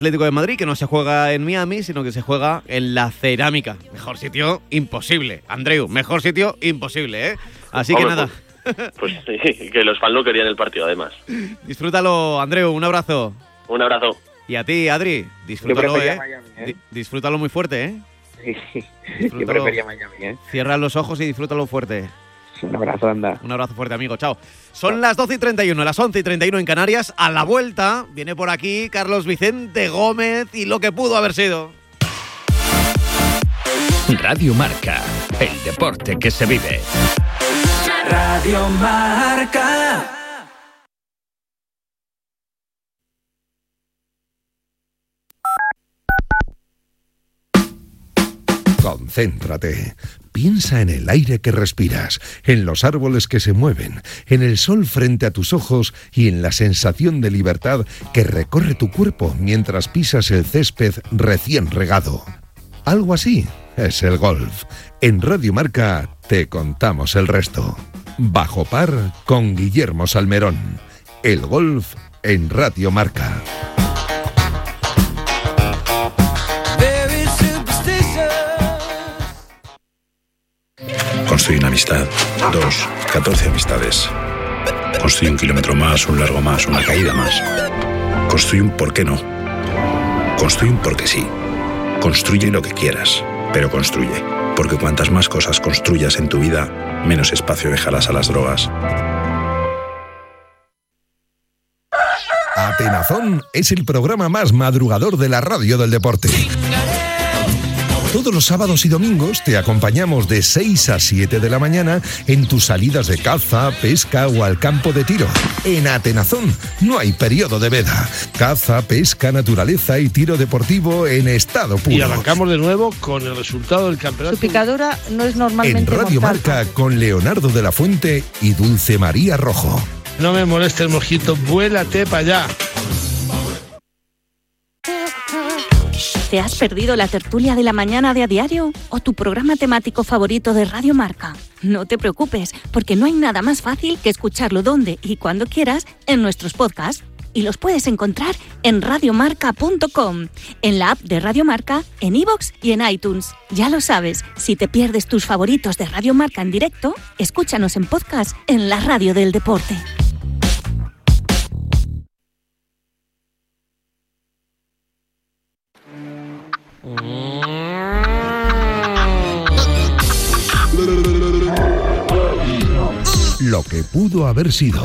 Atlético de Madrid, que no se juega en Miami, sino que se juega en la Cerámica. Mejor sitio imposible. Andreu, mejor sitio imposible, ¿eh? Así que nada. Pues sí, que los fans no querían el partido, además. Disfrútalo, Andreu, un abrazo. Un abrazo. Y a ti, Adri, disfrútalo, Miami, disfrútalo muy fuerte, ¿eh? Sí, yo prefería Miami, ¿eh? Cierra los ojos y disfrútalo fuerte. Un abrazo, anda. Un abrazo fuerte, amigo. Chao. Son las 12:31, las 11:31 en Canarias. A la vuelta viene por aquí Carlos Vicente Gómez y lo que pudo haber sido. Radio Marca, el deporte que se vive. Radio Marca. Concéntrate. Piensa en el aire que respiras, en los árboles que se mueven, en el sol frente a tus ojos y en la sensación de libertad que recorre tu cuerpo mientras pisas el césped recién regado. Algo así es el golf. En Radio Marca te contamos el resto. Bajo par con Guillermo Salmerón. El golf en Radio Marca. Construye una amistad, 2, 14 amistades. Construye un kilómetro más, un largo más, una caída más. Construye un por qué no. Construye un porque sí. Construye lo que quieras, pero construye. Porque cuantas más cosas construyas en tu vida, menos espacio dejarás a las drogas. Atenazón es el programa más madrugador de la radio del deporte. Todos los sábados y domingos te acompañamos de 6 a 7 de la mañana en tus salidas de caza, pesca o al campo de tiro. En Atenazón no hay periodo de veda. Caza, pesca, naturaleza y tiro deportivo en estado puro. Y arrancamos de nuevo con el resultado del campeonato. Su picadura no es normalmente en Radio mortal. Marca con Leonardo de la Fuente y Dulce María Rojo. No me moleste el mosquito, vuélate para allá. ¿Te has perdido la tertulia de la mañana de A Diario o tu programa temático favorito de Radio Marca? No te preocupes, porque no hay nada más fácil que escucharlo donde y cuando quieras en nuestros podcasts. Y los puedes encontrar en radiomarca.com, en la app de Radio Marca, en iVoox y en iTunes. Ya lo sabes, si te pierdes tus favoritos de Radio Marca en directo, escúchanos en podcast en la radio del deporte. Lo que pudo haber sido.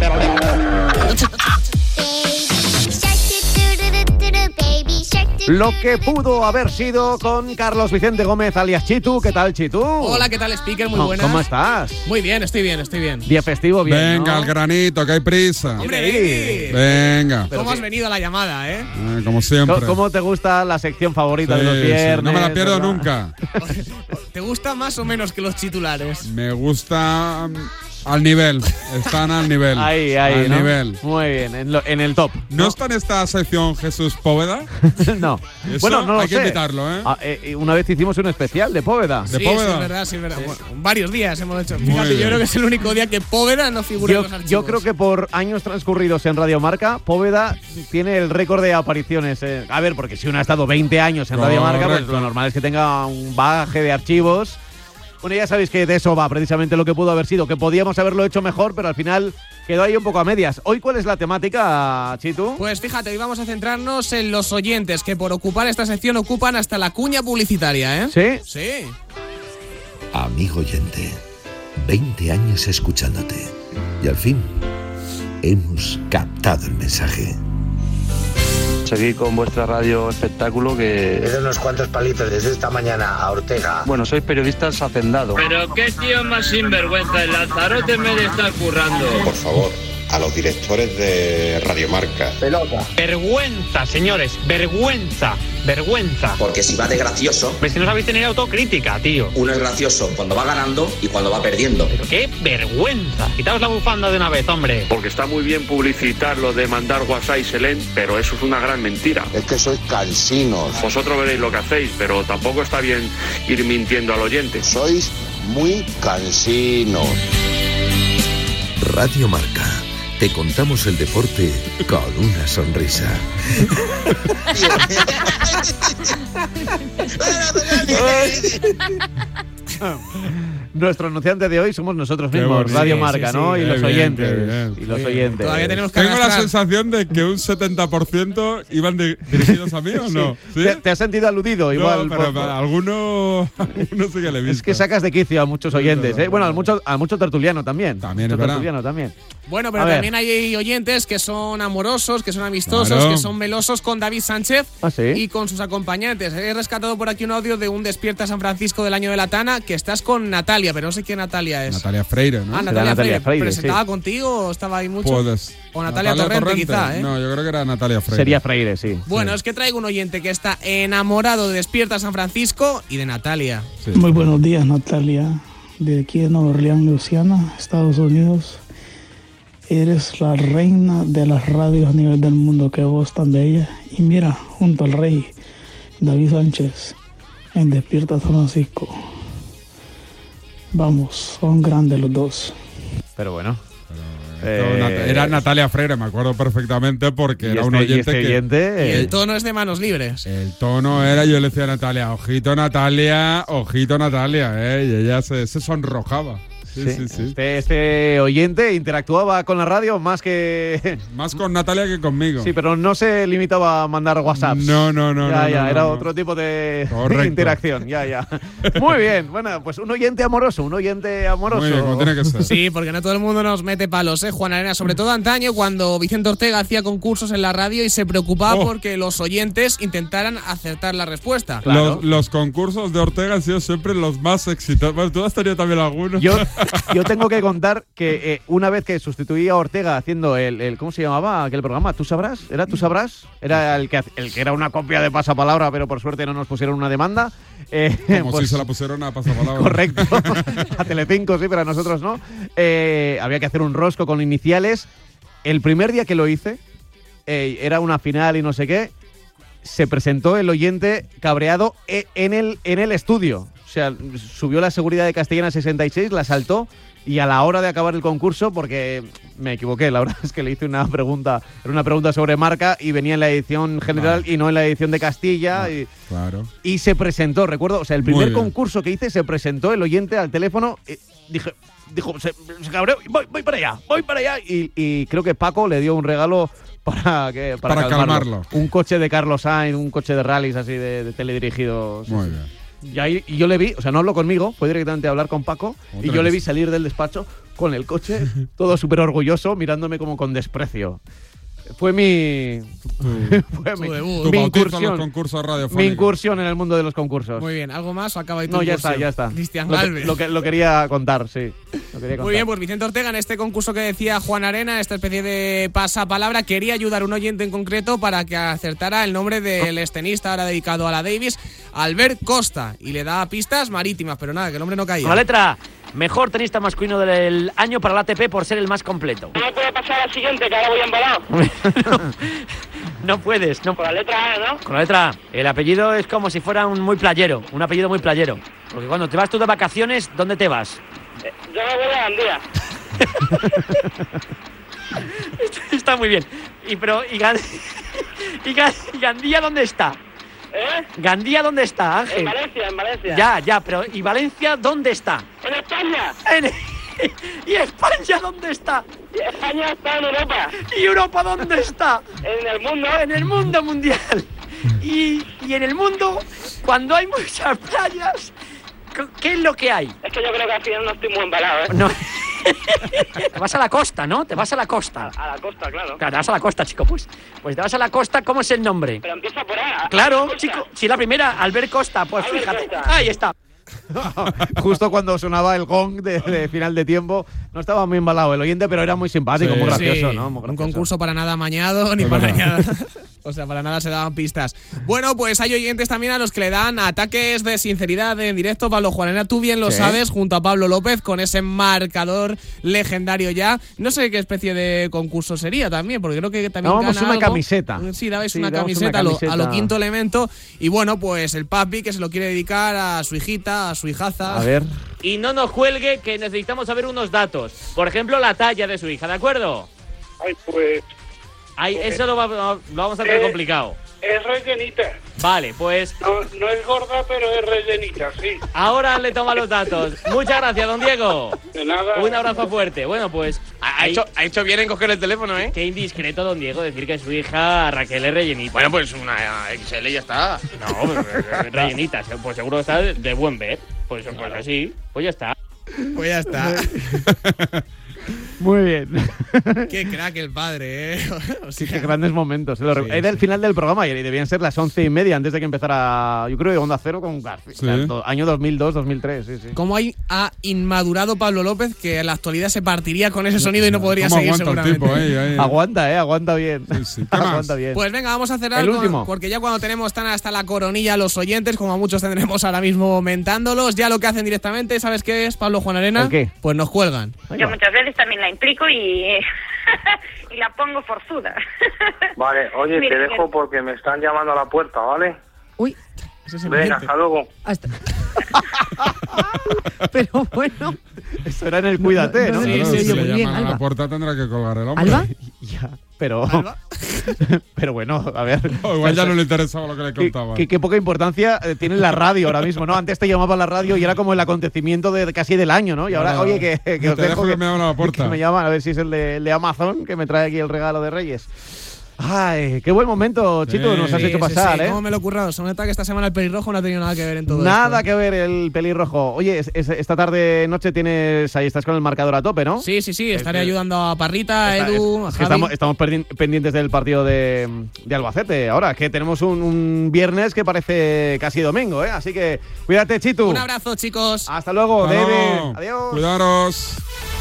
Lo que pudo haber sido con Carlos Vicente Gómez, alias Chitu. ¿Qué tal, Chitu? Hola, ¿qué tal, Speaker? Muy buenas. ¿Cómo estás? Muy bien, estoy bien. Día festivo, bien. Venga, ¿no? al granito, que hay prisa. ¡Hombre! Venga. ¿Cómo has venido a la llamada, eh? Como siempre. ¿Cómo te gusta la sección favorita de los viernes? Sí, no me la pierdo ¿verdad? nunca. ¿Te gusta más o menos que los titulares? Me gusta al nivel. Están al nivel. Ahí, al ¿no? nivel. Muy bien, en el top. ¿No está en esta sección Jesús Póveda? No. Eso Bueno, no lo hay sé. que invitarlo, ¿eh? Una vez hicimos un especial de Póveda. ¿De sí, Póveda? Sí, es verdad. Bueno, varios días hemos hecho. Muy Fíjate, yo bien. creo que es el único día que Póveda no figura en los archivos. Yo creo que por años transcurridos en Radio Marca, Póveda tiene el récord de apariciones. A ver, porque si uno ha estado 20 años en Radio Marca, pues lo normal es que tenga un bagaje de archivos. Bueno, ya sabéis que de eso va precisamente lo que pudo haber sido, que podíamos haberlo hecho mejor, pero al final quedó ahí un poco a medias. ¿Hoy cuál es la temática, Chitu? Pues fíjate, hoy vamos a centrarnos en los oyentes, que por ocupar esta sección ocupan hasta la cuña publicitaria, ¿eh? ¿Sí? Sí. Amigo oyente, 20 años escuchándote y al fin hemos captado el mensaje. Seguir con vuestra radio espectáculo que… Le doy unos cuantos palitos desde esta mañana a Ortega. Bueno, soy periodista hacendado. Pero qué tío más sinvergüenza, el Lanzarote me le está currando. Por favor, a los directores de Radio Marca. Pelota. Vergüenza, señores, vergüenza. Porque si va de gracioso… Pero si no sabéis tener autocrítica, tío. Uno es gracioso cuando va ganando y cuando va perdiendo. Pero qué vergüenza. Quitaos la bufanda de una vez, hombre. Porque está muy bien publicitar lo de mandar WhatsApp y Selén, pero eso es una gran mentira. Es que sois cansinos. Vosotros veréis lo que hacéis, pero tampoco está bien ir mintiendo al oyente. Sois muy cansinos. Radio Marca, te contamos el deporte con una sonrisa. Nuestro anunciante de hoy somos nosotros mismos, Radio Marca, ¿no? Y los oyentes. Y los oyentes. Todavía tenemos que Tengo la arrastrar. sensación de que un 70% iban dirigidos a mí, ¿o no? ¿Sí? ¿Te has sentido aludido? Igual. No, pero alguno sí que le he visto. Es que sacas de quicio a muchos oyentes, ¿eh? Bueno, a mucho tertuliano también. También, mucho es verdad. tertuliano también. Bueno, pero A ver. también hay oyentes que son amorosos, que son amistosos, Claro. que son melosos con David Sánchez ¿Ah, sí? y con sus acompañantes. He rescatado por aquí un audio de un Despierta San Francisco del año de la Tana, que estás con Natalia, pero no sé qué Natalia es. Natalia Freire, ¿no? Ah, Será Natalia Natalia Freire. Freire, ¿Presentaba sí. contigo o estaba ahí mucho? Puedes. O Natalia Torrente, quizá, ¿eh? No, yo creo que era Natalia Freire. Sería Freire, sí. Bueno, es que traigo un oyente que está enamorado de Despierta San Francisco y de Natalia. Sí. Muy buenos días, Natalia. De aquí de Nueva Orleans, Luisiana, Estados Unidos. Eres la reina de las radios a nivel del mundo, que voz tan bella. Y mira, junto al rey David Sánchez, en Despierta San Francisco. Vamos, son grandes los dos. Pero bueno. Era Natalia Freire, me acuerdo perfectamente, porque era un oyente que… Y oyente, el tono es de manos libres. El tono era, yo le decía a Natalia, ojito Natalia, y ella se sonrojaba. Sí. Este oyente interactuaba con la radio más que… Más con Natalia que conmigo. Sí, pero no se limitaba a mandar WhatsApps. No. Era otro tipo de interacción. Ya. Muy bien. Bueno, pues un oyente amoroso. Muy bien, como tiene que ser. Sí, porque no todo el mundo nos mete palos, Juan Arena. Sobre todo antaño, cuando Vicente Ortega hacía concursos en la radio y se preocupaba porque los oyentes intentaran acertar la respuesta. Claro. Los concursos de Ortega han sido siempre los más exitosos. Bueno, tú has tenido también algunos. Yo tengo que contar que una vez que sustituí a Ortega haciendo el ¿cómo se llamaba aquel programa? ¿Tú sabrás? ¿Era Tú sabrás? Era el que era una copia de Pasapalabra, pero por suerte no nos pusieron una demanda. Como pues, si se la pusieron a Pasapalabra. Correcto. A Telecinco, sí, pero a nosotros no. Había que hacer un rosco con iniciales. El primer día que lo hice, era una final y no sé qué, se presentó el oyente cabreado en el estudio. O sea, subió la seguridad de Castellana 66, la saltó y a la hora de acabar el concurso, porque me equivoqué, la verdad es que le hice una pregunta, era una pregunta sobre marca y venía en la edición general y no en la edición de Castilla. Claro. Y se presentó, recuerdo, o sea, el primer concurso que hice se presentó el oyente al teléfono, dijo, se cabreó, voy para allá. Y creo que Paco le dio un regalo para calmarlo. Un coche de Carlos Sainz, un coche de rallies así de teledirigido. Muy bien. Y yo le vi, o sea, no habló conmigo, fue directamente a hablar con Paco y yo le vi salir del despacho con el coche, todo súper orgulloso, mirándome como con desprecio. Fue mi incursión. Mi incursión en el mundo de los concursos. Muy bien, ¿algo más o acaba de tu No, ya incursión? está. Cristian Galvez. Lo quería contar, sí. Muy bien, pues Vicente Ortega en este concurso que decía Juan Arena, esta especie de pasapalabra, quería ayudar a un oyente en concreto para que acertara el nombre del extenista ahora dedicado a la Davis, Albert Costa, y le da pistas marítimas, pero nada, que el hombre no caía. Con la letra, mejor tenista masculino del año para la ATP por ser el más completo. No puedo pasar al siguiente, que ahora voy embalado. No puedes, no. Con la letra A, ¿no? Con la letra A. El apellido es como si fuera un apellido muy playero. Porque cuando te vas tú de vacaciones, ¿dónde te vas? Yo me voy a Gandía. Está muy bien. ¿Y Gandía dónde está? ¿Gandía dónde está, Ángel? En Valencia. Ya, pero ¿y Valencia dónde está? En España. ¿Y España dónde está? Y España está en Europa. ¿Y Europa dónde está? En el mundo. En el mundo mundial. Y en el mundo, cuando hay muchas playas, ¿qué es lo que hay? Es que yo creo que al final no estoy muy embalado, ¿eh? No. Te vas a la costa, ¿no? Te vas a la costa. A la costa, claro. Claro, te vas a la costa, chico, pues te vas a la costa, ¿cómo es el nombre? Pero empieza por A. Claro, chico, si la primera, Albert Costa, pues Albert fíjate. Costa. Ahí está. Justo cuando sonaba el gong de final de tiempo, no estaba muy embalado el oyente, pero era muy simpático, muy gracioso, ¿no? Muy gracioso. Un concurso para nada amañado, ni para nada. O sea, para nada se daban pistas. Bueno, pues hay oyentes también a los que le dan ataques de sinceridad en directo. Pablo Juanena, tú bien lo sabes, junto a Pablo López, con ese marcador legendario ya. No sé qué especie de concurso sería también, porque creo que también dábamos gana una algo. camiseta. Sí, dabais una camiseta a lo Quinto Elemento. Y bueno, pues el papi que se lo quiere dedicar a su hijita, a su hijaza. A ver. Y no nos cuelgue, que necesitamos saber unos datos. Por ejemplo, la talla de su hija, ¿de acuerdo? Ay, pues... Ay, eso lo vamos a tener complicado. Es rellenita. Vale, pues... No es gorda, pero es rellenita, sí. Ahora le toma los datos. Muchas gracias, don Diego. De nada. Un abrazo fuerte. Bueno, pues... Ha hecho bien en coger el teléfono, ¿eh? Qué indiscreto, don Diego, decir que su hija Raquel es rellenita. Bueno, pues una XL y ya está. No, pues, rellenita. Pues seguro que está de buen ver. Pues así. Pues ya está. Pues ya está. Muy bien. Qué crack el padre, ¿eh? O sea, qué grandes momentos. Era el final del programa y debían ser las 11:30 antes de que empezara, yo creo, Onda Cero con Garfield. Sí. Año 2002, 2003, sí. ¿Cómo ha inmadurado Pablo López que en la actualidad se partiría con ese sonido y no podría seguir seguramente? Aguanta bien. Sí. Aguanta bien. Pues venga, vamos a cerrar el último. Porque ya cuando tenemos tan hasta la coronilla los oyentes, como a muchos tendremos ahora mismo mentándolos, ya lo que hacen directamente, ¿sabes qué es, Pablo Juan Arena? ¿El qué? Pues nos cuelgan. Yo muchas veces también la implico y la pongo forzuda. Vale, oye, te dejo porque me están llamando a la puerta, ¿vale? Uy. Venga, hasta luego. Pero bueno. Eso era en el Cuídate, ¿no? Sí, si le bien, llaman a la puerta tendrá que colgar el hombre. ¿Alba? Ya, pero bueno, a ver. Igual ya no le interesaba lo que le contaba. Qué poca importancia tiene la radio ahora mismo, ¿no? Antes te llamaba la radio y era como el acontecimiento de casi del año, ¿no? Y ahora, oye, que os dejo que me llaman a la puerta. Que me llaman a ver si es el de Amazon que me trae aquí el regalo de Reyes. Ay, qué buen momento, Chito, nos has hecho pasar, ¿eh? ¿Cómo me lo he currado? Se nota que esta semana el pelirrojo no ha tenido nada que ver en todo Nada esto. que ver el pelirrojo. Oye, esta tarde noche estás con el marcador a tope, ¿no? Sí, estaré ayudando a Parrita, a Edu, a Javi. Estamos pendientes del partido de Albacete. Ahora, que tenemos un viernes que parece casi domingo, ¿eh? Así que cuídate, Chitu. Un abrazo, chicos. Hasta luego, David. Adiós. Cuidaros.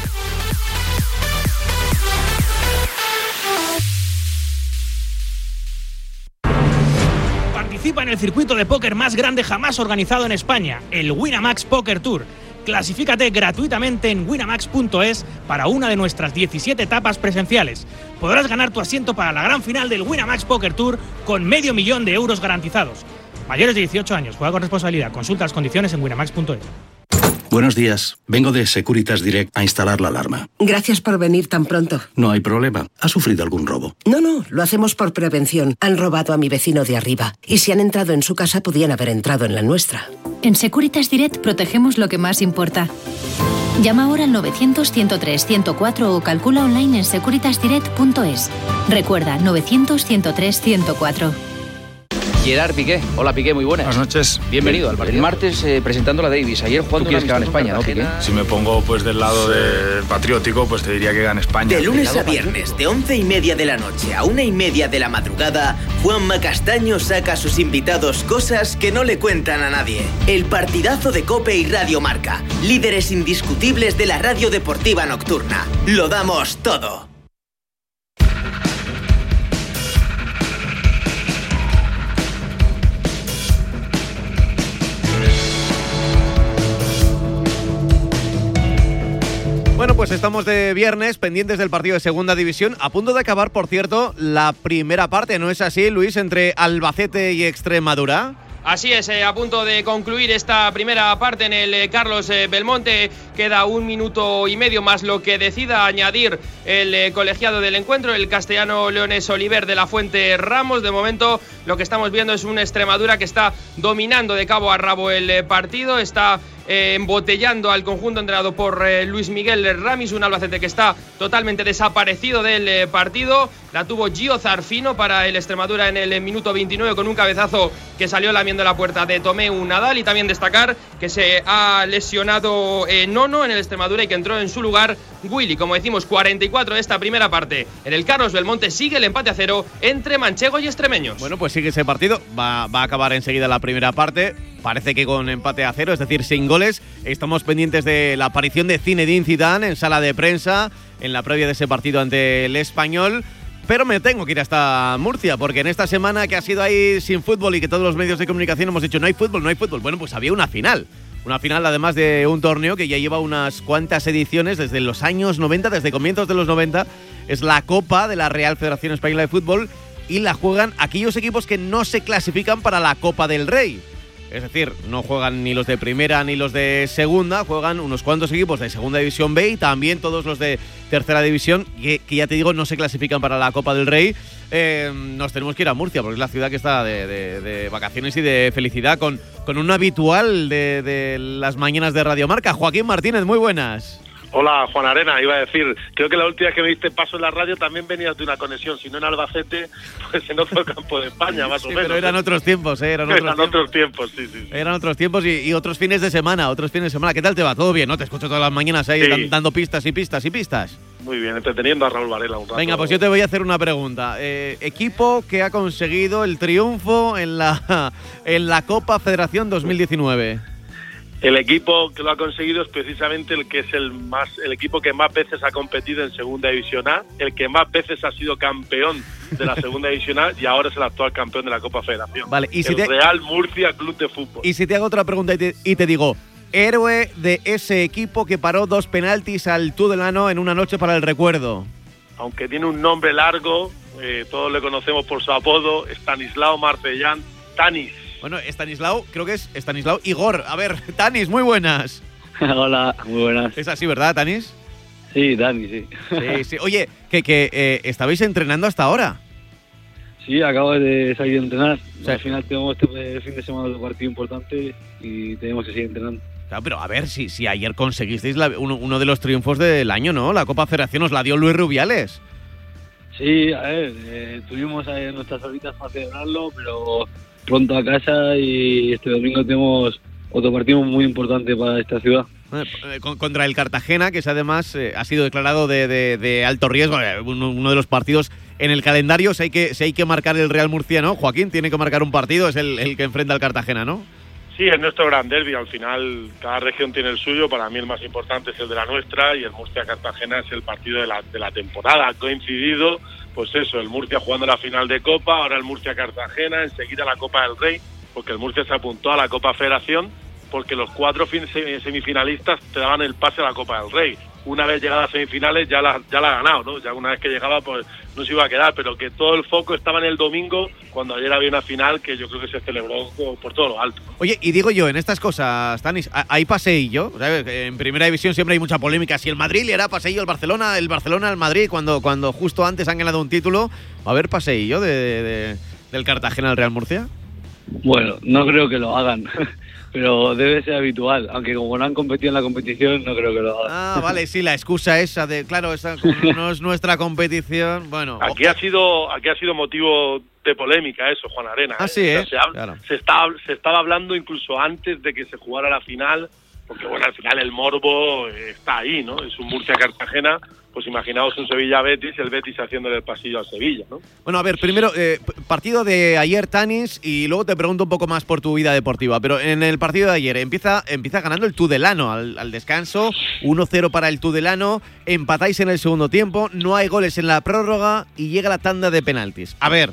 Participa en el circuito de póker más grande jamás organizado en España, el Winamax Poker Tour. Clasifícate gratuitamente en winamax.es para una de nuestras 17 etapas presenciales. Podrás ganar tu asiento para la gran final del Winamax Poker Tour con $500,000 euros garantizados. Mayores de 18 años, juega con responsabilidad. Consulta las condiciones en winamax.es. Buenos días. Vengo de Securitas Direct a instalar la alarma. Gracias por venir tan pronto. No hay problema. ¿Ha sufrido algún robo? No, lo hacemos por prevención. Han robado a mi vecino de arriba. Y si han entrado en su casa, podían haber entrado en la nuestra. En Securitas Direct protegemos lo que más importa. Llama ahora al 900-103-104 o calcula online en securitasdirect.es. Recuerda, 900-103-104. Gerard Piqué. Hola, Piqué, muy buenas. Buenas noches. Bienvenido al partido. El martes presentando la Davis. Ayer jugando una en España, ¿no, Piqué? Si me pongo pues del lado del patriótico, pues te diría que gana España. De lunes a viernes, de 11:30 de la noche a 1:30 de la madrugada, Juanma Castaño saca a sus invitados cosas que no le cuentan a nadie. El partidazo de COPE y Radio Marca. Líderes indiscutibles de la radio deportiva nocturna. Lo damos todo. Bueno, pues estamos de viernes, pendientes del partido de Segunda División, a punto de acabar, por cierto, la primera parte, ¿no es así, Luis, entre Albacete y Extremadura? Así es, a punto de concluir esta primera parte en el Carlos Belmonte. Queda 1 minuto y medio más lo que decida añadir el colegiado del encuentro, el castellano Leones Oliver de la Fuente Ramos. De momento lo que estamos viendo es una Extremadura que está dominando de cabo a rabo el partido, está embotellando al conjunto entrenado por Luis Miguel Ramis, un Albacete que está totalmente desaparecido del partido. La tuvo Gio Zarfino para el Extremadura en el minuto 29 con un cabezazo que salió lamiendo la puerta de Tomeu Nadal. Y también destacar que se ha lesionado Nono en el Extremadura y que entró en su lugar Willy. Como decimos, 44 de esta primera parte. En el Carlos Belmonte sigue el empate a 0 entre manchego y extremeños. Bueno, pues sigue ese partido, va a acabar enseguida la primera parte. Parece que con empate a 0, es decir, sin goles. Estamos pendientes de la aparición de Zinedine Zidane en sala de prensa en la previa de ese partido ante el Español. Pero me tengo que ir hasta Murcia, porque en esta semana que ha sido ahí sin fútbol y que todos los medios de comunicación hemos dicho no hay fútbol. Bueno, pues había una final. Una final además de un torneo que ya lleva unas cuantas ediciones desde los años 90, desde comienzos de los 90. Es la Copa de la Real Federación Española de Fútbol y la juegan aquellos equipos que no se clasifican para la Copa del Rey. Es decir, no juegan ni los de primera ni los de segunda, juegan unos cuantos equipos de segunda división B y también todos los de tercera división, que ya te digo, no se clasifican para la Copa del Rey. Nos tenemos que ir a Murcia, porque es la ciudad que está de vacaciones y de felicidad, con un habitual de las mañanas de Radio Marca. Joaquín Martínez, muy buenas. Hola, Juan Arena, iba a decir, creo que la última vez que me diste paso en la radio también venías de una conexión, si no en Albacete, pues en otro campo de España, más o menos. Pero eran otros tiempos, eran otros tiempos, sí. Eran otros tiempos y otros fines de semana, ¿Qué tal te va? ¿Todo bien, no? Te escucho todas las mañanas ahí dando pistas y pistas y pistas. Muy bien, entreteniendo a Raúl Varela un rato. Venga, pues yo te voy a hacer una pregunta. Equipo que ha conseguido el triunfo en la Copa Federación 2019. El equipo que lo ha conseguido es precisamente el que es el equipo que más veces ha competido en Segunda División A, el que más veces ha sido campeón de la Segunda División A y ahora es el actual campeón de la Copa Federación. Vale, y si Real Murcia Club de Fútbol. Y si te hago otra pregunta y te digo, héroe de ese equipo que paró 2 penaltis al Tudelano en una noche para el recuerdo. Aunque tiene un nombre largo, todos le conocemos por su apodo, Estanislao Marcellán, Tanis. Bueno, creo que es Estanislao Igor. A ver, Tanis, muy buenas. Hola, muy buenas. Es así, ¿verdad, Tanis? Sí, Tanis, sí. Sí. Oye, que estabais entrenando hasta ahora. Sí, acabo de salir a entrenar. Sí. Al final tenemos este fin de semana un partido importante y tenemos que seguir entrenando. Claro, pero a ver, si ayer conseguisteis uno de los triunfos del año, ¿no? La Copa Federación os la dio Luis Rubiales. Sí, a ver, tuvimos nuestras horitas para celebrarlo, pero pronto a casa y este domingo tenemos otro partido muy importante para esta ciudad. Contra el Cartagena, que además ha sido declarado de alto riesgo, uno de los partidos en el calendario. Si hay que marcar el Real Murcia, ¿no? Joaquín tiene que marcar un partido, es el que enfrenta al Cartagena, ¿no? Sí, es nuestro gran derbi. Al final, cada región tiene el suyo. Para mí el más importante es el de la nuestra y el Murcia-Cartagena es el partido de la temporada. Ha coincidido, pues eso, el Murcia jugando la final de Copa, ahora el Murcia-Cartagena, enseguida la Copa del Rey, porque el Murcia se apuntó a la Copa Federación, porque los 4 semifinalistas te daban el pase a la Copa del Rey. Una vez llegada a semifinales ya la ha ganado, ¿no? Ya una vez que llegaba pues no se iba a quedar, pero que todo el foco estaba en el domingo, cuando ayer había una final que yo creo que se celebró por todo lo alto. Oye, y digo yo, en estas cosas, Tanis, ¿hay paseillo? ¿Sabes? En primera división siempre hay mucha polémica. Si el Madrid le hará paseillo al Barcelona, el Barcelona al Madrid, cuando justo antes han ganado un título, ¿va a haber paseillo del Cartagena al Real Murcia? Bueno, no creo que lo hagan. Pero debe ser habitual, aunque como no han competido en la competición, no creo que lo hagan. Ah, vale, sí, la excusa esa de, claro, esa no es nuestra competición, bueno. Aquí ha sido motivo de polémica eso, Juan Arena. Ah, sí, o sea, claro. Se estaba hablando incluso antes de que se jugara la final, porque bueno, al final el morbo está ahí, ¿no? Es un Murcia-Cartagena, pues imaginaos un Sevilla-Betis, el Betis haciéndole el pasillo al Sevilla, ¿no? Bueno, a ver, primero, partido de ayer, Tanis, y luego te pregunto un poco más por tu vida deportiva, pero en el partido de ayer empieza ganando el Tudelano al descanso, 1-0 para el Tudelano, empatáis en el segundo tiempo, no hay goles en la prórroga y llega la tanda de penaltis. A ver,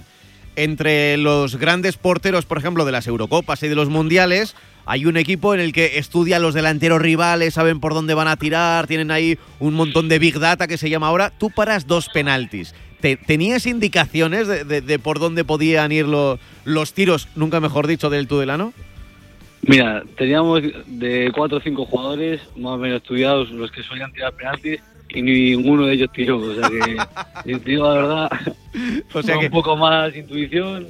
entre los grandes porteros, por ejemplo, de las Eurocopas y de los Mundiales, hay un equipo en el que estudian los delanteros rivales, saben por dónde van a tirar, tienen ahí un montón de Big Data que se llama ahora. Tú paras 2 penaltis. ¿Tenías indicaciones de por dónde podían ir los tiros, nunca mejor dicho, del Tudelano? Mira, teníamos de 4 o 5 jugadores más o menos estudiados los que solían tirar penaltis y ninguno de ellos tiró. O sea que, te digo la verdad, o sea que un poco más intuición.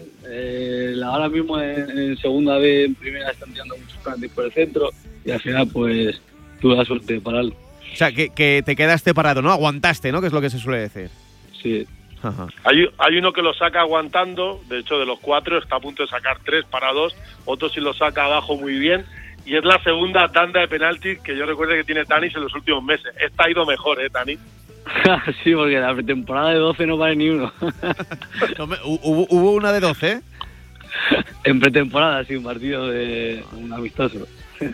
Ahora mismo en segunda vez, en primera están tirando muchos penaltis por el centro y al final pues tuve la suerte de pararlo. O sea, que te quedaste parado, ¿no? Aguantaste, ¿no? Que es lo que se suele decir. Sí. Ajá. Hay uno que lo saca aguantando, de hecho de los 4 está a punto de sacar 3 para 2, otro sí lo saca abajo muy bien, y es la segunda tanda de penaltis que yo recuerdo que tiene Tanis en los últimos meses. Esta ha ido mejor, Tanis. Sí, porque la pretemporada de 12 no vale ni uno. ¿Hubo una de 12? En pretemporada, sí, un partido de un amistoso.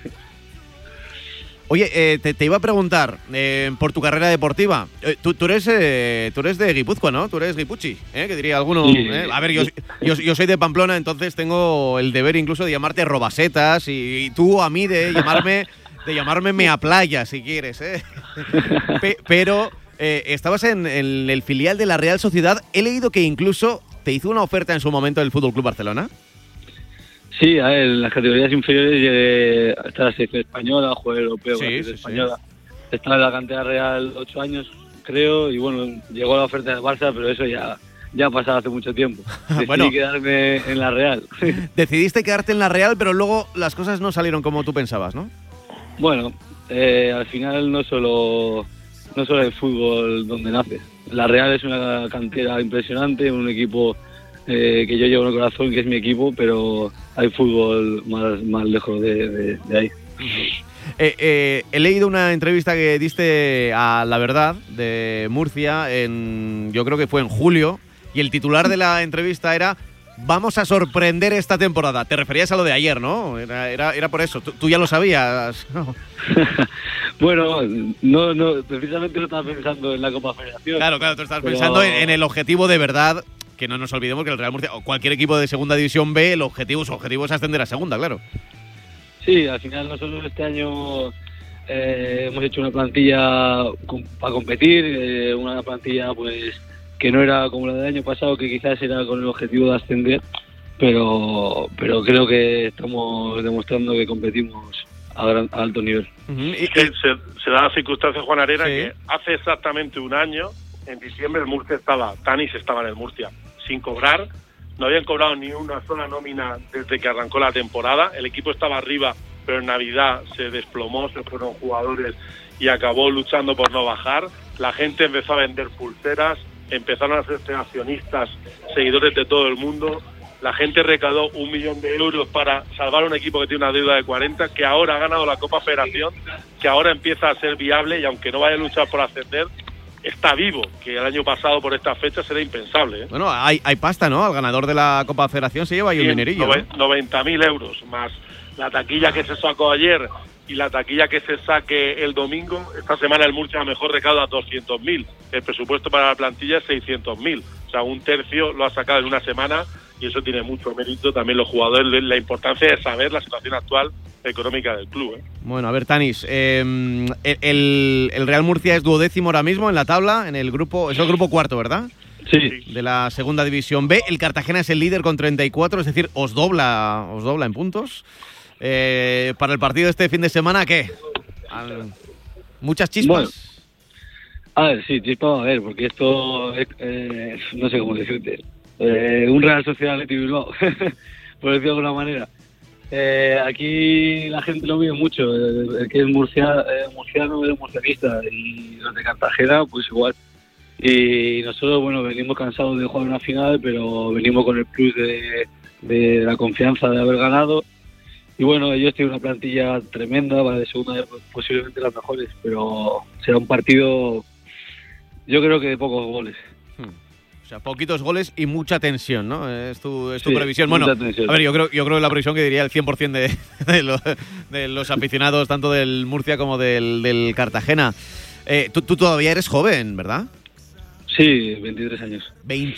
Oye, te iba a preguntar por tu carrera deportiva. Tú eres de Guipúzcoa, ¿no? Tú eres guipuchi, que diría alguno. Sí. A ver, yo soy de Pamplona, entonces tengo el deber incluso de llamarte Robasetas y tú a mí de llamarme Mea Playa, si quieres, Pero estabas en el filial de la Real Sociedad. He leído que incluso te hizo una oferta en su momento el Fútbol Club Barcelona. Sí, a ver, en las categorías inferiores llegué a estar en la selección española, jugué europeo con la selección española. Estaba en la cantera real 8 años, creo, y bueno, llegó la oferta del Barça, pero eso ya ha pasado hace mucho tiempo. Decidí quedarme en la Real. Decidiste quedarte en la Real, pero luego las cosas no salieron como tú pensabas, ¿no? Bueno, al final no solo el fútbol donde nace. La Real es una cantera impresionante, un equipo que yo llevo en el corazón, que es mi equipo, pero hay fútbol más lejos de ahí. He leído una entrevista que diste a La Verdad de Murcia, yo creo que fue en julio, y el titular de la entrevista era "Vamos a sorprender esta temporada". Te referías a lo de ayer, ¿no? Era por eso. ¿Tú ya lo sabías? ¿No? Bueno, no, precisamente no estaba pensando en la Copa Federación. Claro, tú estabas pensando en el objetivo de verdad, que no nos olvidemos que el Real Murcia, o cualquier equipo de Segunda División B, su objetivo es ascender a Segunda, claro. Sí, al final nosotros este año hemos hecho una plantilla para competir, una plantilla pues que no era como la del año pasado, que quizás era con el objetivo de ascender, pero creo que estamos demostrando que competimos a alto nivel. Se da la circunstancia, Juan Arena, que hace exactamente un año, en diciembre, Tanis estaba en el Murcia sin cobrar. No habían cobrado ni una sola nómina desde que arrancó la temporada. El equipo estaba arriba, pero en Navidad se desplomó, se fueron jugadores y acabó luchando por no bajar. La gente empezó a vender pulseras, empezaron a ser accionistas, seguidores de todo el mundo. La gente recaudó 1 millón de euros para salvar un equipo que tiene una deuda de 40, que ahora ha ganado la Copa Federación, que ahora empieza a ser viable y aunque no vaya a luchar por ascender, está vivo, que el año pasado por esta fecha será impensable. Bueno, hay pasta, ¿no? Al ganador de la Copa Federación se lleva ahí un dinerillo. 90.000 euros, más la taquilla que se sacó ayer y la taquilla que se saque el domingo. Esta semana el Murcia a lo mejor recauda 200.000. El presupuesto para la plantilla es 600.000. O sea, un tercio lo ha sacado en una semana y eso tiene mucho mérito. También los jugadores, la importancia de saber la situación actual económica del club. Bueno, a ver, Tanis, el Real Murcia es 12º ahora mismo en la tabla, en el grupo, es el grupo cuarto, ¿verdad? Sí. De la Segunda División B. El Cartagena es el líder con 34, es decir, os dobla en puntos. Para el partido de este fin de semana, ¿qué? ¿Muchas chispas? Bueno, a ver, sí, chispas va a haber, porque esto es, no sé cómo decirte, un Real Sociedad Athletic Bilbao, por decirlo de alguna manera. Aquí la gente lo vive mucho, el que es murciano es murcianista, y los de Cartagena pues igual. Y nosotros, bueno, venimos cansados de jugar una final, pero venimos con el plus de la confianza de haber ganado. Y bueno, ellos tienen una plantilla tremenda, para de segunda posiblemente las mejores, pero será un partido, yo creo que de pocos goles. O sea, poquitos goles y mucha tensión, ¿no? Es tu previsión. Bueno, a ver, yo creo que la previsión que diría el 100% de los aficionados, tanto del Murcia como del Cartagena. Tú todavía eres joven, ¿verdad? Sí, 23 años.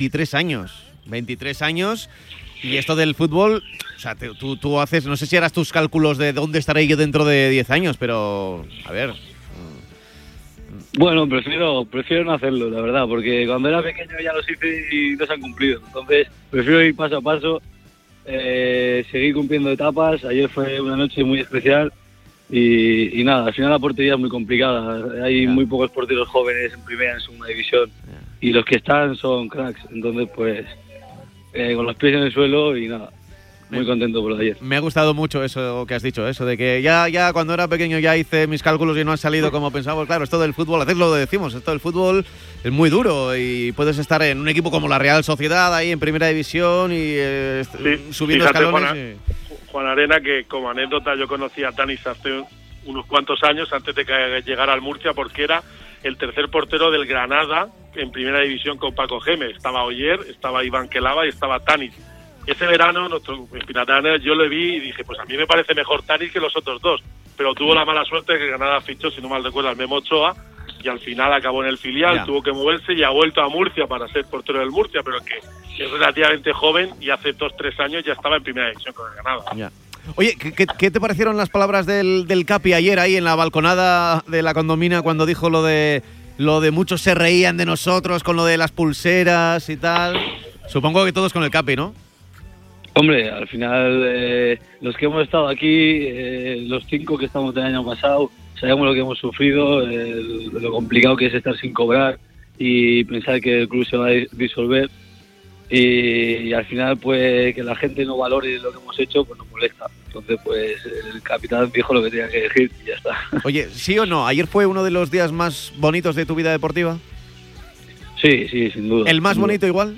23 años. Y esto del fútbol, o sea, tú haces, no sé si harás tus cálculos de dónde estaré yo dentro de 10 años, pero, a ver. Bueno, prefiero no hacerlo, la verdad, porque cuando era pequeño ya los hice y no se han cumplido. Entonces, prefiero ir paso a paso, seguir cumpliendo etapas. Ayer fue una noche muy especial y nada, al final la portería es muy complicada. Hay muy pocos porteros jóvenes en primera, en segunda división, y los que están son cracks. Entonces, pues, con los pies en el suelo y nada. Muy contento por lo de ayer. Me ha gustado mucho eso que has dicho, eso de que ya cuando era pequeño ya hice mis cálculos y no han salido como pensaba. Claro, esto del fútbol, a veces lo decimos, esto del fútbol es muy duro y puedes estar en un equipo como la Real Sociedad ahí en primera división y subiendo escalones. Juan Arena, que como anécdota yo conocí a Tanis hace unos cuantos años antes de que llegara al Murcia, porque era el tercer portero del Granada en primera división con Paco Gémez. Estaba Oyer, estaba Iván Kelava y estaba Tanis. Ese verano, nuestro Espinatana, yo lo vi y dije, pues a mí me parece mejor Tanis que los otros dos. Pero tuvo la mala suerte de que Granada fichó, si no mal recuerdo, al Memo Ochoa, y al final acabó en el filial, tuvo que moverse y ha vuelto a Murcia para ser portero del Murcia, pero que es relativamente joven y hace 2-3 años ya estaba en primera división con el Granada. Ya. Oye, ¿qué te parecieron las palabras del Capi ayer ahí en la balconada de la Condomina cuando dijo lo de muchos se reían de nosotros con lo de las pulseras y tal? Supongo que todos con el Capi, ¿no? Hombre, al final, los que hemos estado aquí, los 5 que estamos del año pasado, sabemos lo que hemos sufrido, lo complicado que es estar sin cobrar y pensar que el club se va a disolver. Y al final, pues, que la gente no valore lo que hemos hecho, pues nos molesta. Entonces, pues, el capitán dijo lo que tenía que decir y ya está. Oye, ¿sí o no? ¿Ayer fue uno de los días más bonitos de tu vida deportiva? Sí, sin duda. ¿El más bonito igual?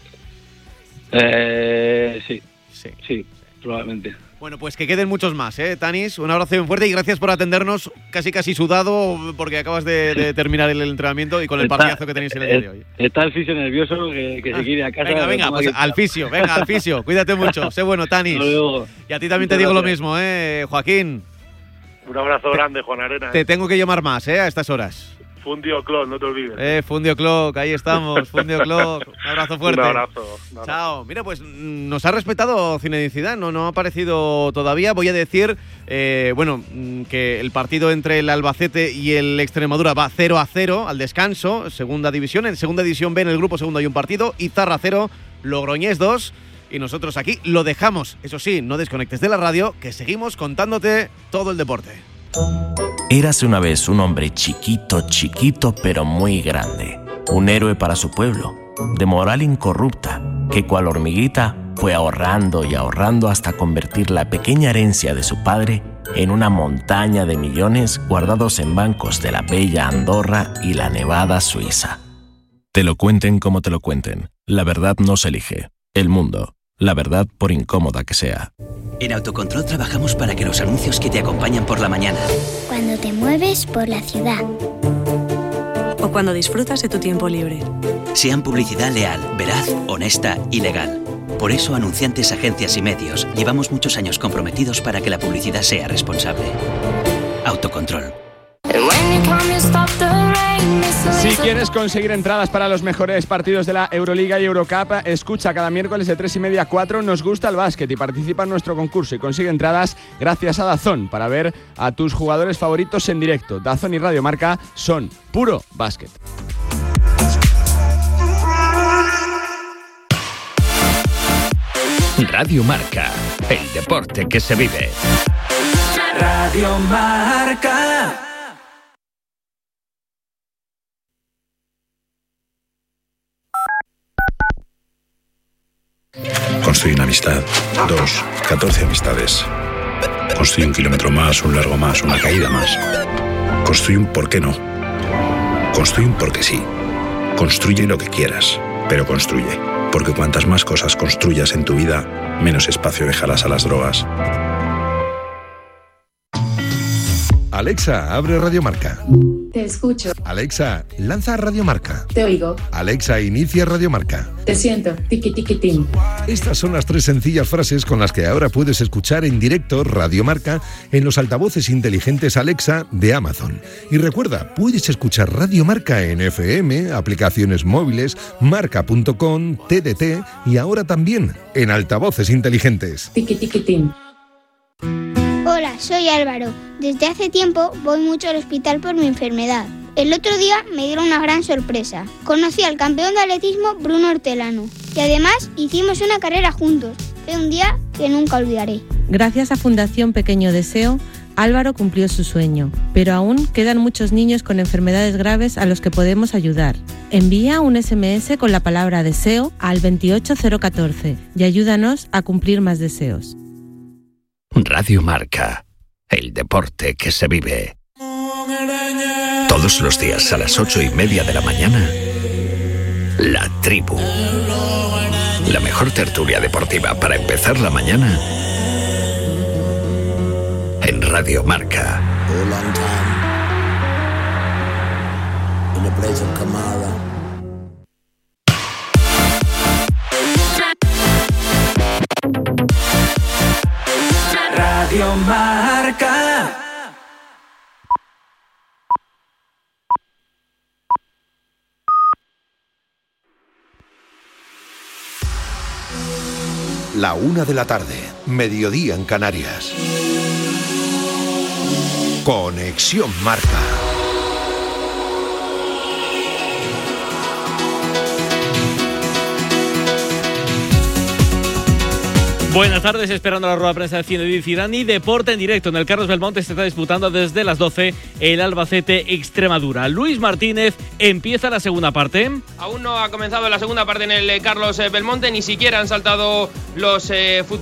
Sí, probablemente. Bueno, pues que queden muchos más, Tanis. Un abrazo bien fuerte y gracias por atendernos casi sudado porque acabas de terminar el entrenamiento y con el partidazo que tenéis el día de hoy. Está el fisio nervioso que se quiere ir a casa. Venga, pues al fisio. Cuídate mucho. Sé bueno, Tanis. Y a ti también te digo lo mismo, Joaquín. Un abrazo grande, Juan Arena. Te tengo que llamar más, a estas horas. Fundio Clock, no te olvides. Fundio Clock, ahí estamos, Fundio Clock. Un abrazo fuerte. Un abrazo. Chao. Mira, pues nos ha respetado Zinedine Zidane, no ha aparecido todavía. Voy a decir, que el partido entre el Albacete y el Extremadura va 0-0 al descanso, segunda división. En segunda división B, en el grupo segundo, hay un partido. Izarra 0, Logroñés 2. Y nosotros aquí lo dejamos. Eso sí, no desconectes de la radio, que seguimos contándote todo el deporte. Érase una vez un hombre chiquito, pero muy grande. Un héroe para su pueblo, de moral incorrupta, que cual hormiguita fue ahorrando y ahorrando hasta convertir la pequeña herencia de su padre en una montaña de millones guardados en bancos de la bella Andorra y la nevada Suiza. Te lo cuenten como te lo cuenten. La verdad no se elige. El mundo. La verdad, por incómoda que sea. En Autocontrol trabajamos para que los anuncios que te acompañan por la mañana, cuando te mueves por la ciudad, o cuando disfrutas de tu tiempo libre, sean publicidad leal, veraz, honesta y legal. Por eso, anunciantes, agencias y medios, llevamos muchos años comprometidos para que la publicidad sea responsable. Autocontrol. Si quieres conseguir entradas para los mejores partidos de la Euroliga y Eurocup, escucha cada miércoles de 3:30 a 4 Nos gusta el básquet y participa en nuestro concurso y consigue entradas gracias a DAZN para ver a tus jugadores favoritos en directo. DAZN y Radio Marca son puro básquet. Radio Marca, el deporte que se vive. Radio Marca. Construye una amistad, 2, 14 amistades. Construye un kilómetro más, un largo más, una caída más. Construye un por qué no. Construye un porque sí. Construye lo que quieras, pero construye. Porque cuantas más cosas construyas en tu vida, menos espacio dejarás a las drogas. Alexa, abre Radio Marca. Te escucho. Alexa, lanza Radio Marca. Te oigo. Alexa, inicia Radio Marca. Te siento. Tiki tiki tin. Estas son las 3 sencillas frases con las que ahora puedes escuchar en directo Radio Marca en los altavoces inteligentes Alexa de Amazon. Y recuerda, puedes escuchar Radio Marca en FM, aplicaciones móviles, marca.com, TDT y ahora también en altavoces inteligentes. Tiki tiki tin. Hola, soy Álvaro. Desde hace tiempo voy mucho al hospital por mi enfermedad. El otro día me dieron una gran sorpresa. Conocí al campeón de atletismo Bruno Hortelano y además hicimos una carrera juntos. Fue un día que nunca olvidaré. Gracias a Fundación Pequeño Deseo, Álvaro cumplió su sueño, pero aún quedan muchos niños con enfermedades graves a los que podemos ayudar. Envía un SMS con la palabra deseo al 28014 y ayúdanos a cumplir más deseos. Radio Marca, el deporte que se vive. Todos los días a las 8:30 de la mañana, La Tribu. La mejor tertulia deportiva para empezar la mañana en Radio Marca. Radio Marca. La 1 de la tarde, mediodía en Canarias. Conexión Marca. Buenas tardes, esperando la rueda de prensa de Zinedine Zidane y deporte en directo. En el Carlos Belmonte se está disputando desde las 12 el Albacete-Extremadura. Luis Martínez, empieza la segunda parte. Aún no ha comenzado la segunda parte en el Carlos Belmonte, ni siquiera han saltado los futbolistas